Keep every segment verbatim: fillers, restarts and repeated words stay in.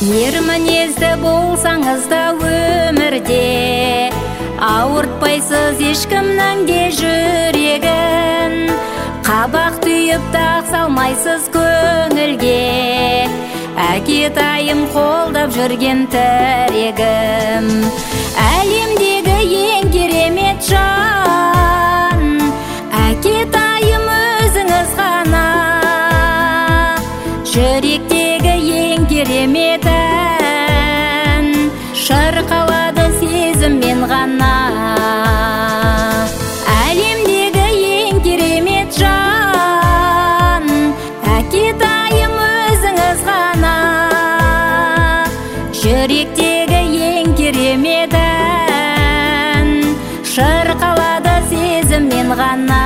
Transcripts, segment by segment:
Ер мінезді болсаңыз да өмірде, ауыртпайсыз ешкімнің де жүрегін, қабақ түйіп тақ салмайсыз көңілге, әкетайым қолдап жүрген тірегім. Әлемдегі ең керемет жан, әкетайым өзіңіз ғана, жүректегі ең керемет ән, шырқалады сезіммен ғана. Әлемдегі ең керемет жан, әкетайым өзіңіз ғана, жүректегі ең керемет ән, шырқалады сезіммен ғана.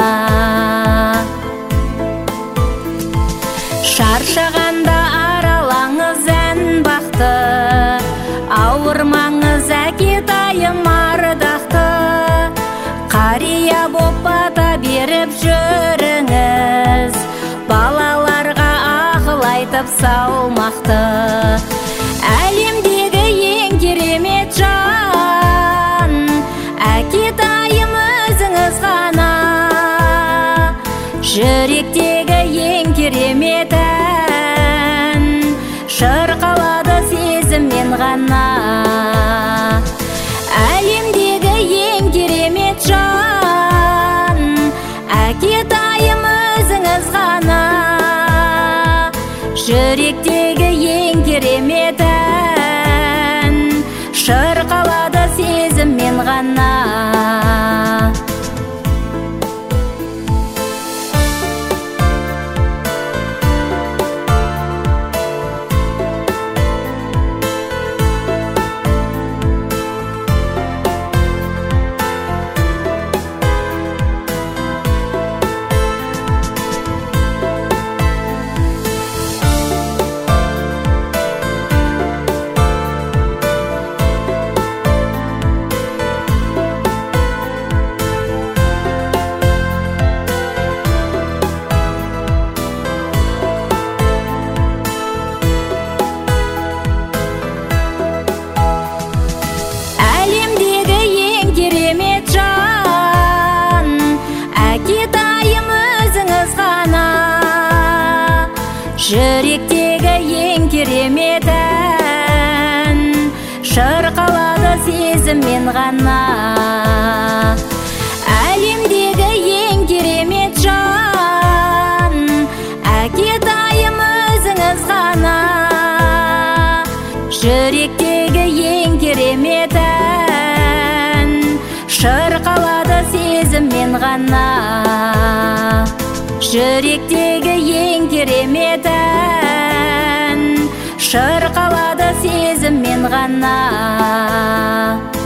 Шаршағанда аралаңыз ән бақты, ауырмаңыз әкетайым ардақты, қария боп бата беріп жүріңіз, балаларға ақыл айтып салмақты. Әлемдегі ең керемет жан, әкетайым өзіңіз ғана, жүректегі ең керемет ән, шырқалады сезіммен ғана. Әлемдегі ең керемет жан, әкетайым өзіңіз ғана, жүректегі ең керемет ән, шырқалады сезіммен ғана. Жүректегі ең керемет ән, шырқалады сезіммен ғана. Әлемдегі ең керемет жан, әкетайым өзіңіз ғана, жүректегі ең керемет ән, шырқалады сезіммен ғана. Жүректегі ең керемет ән, шырқалады сезіммен ғана.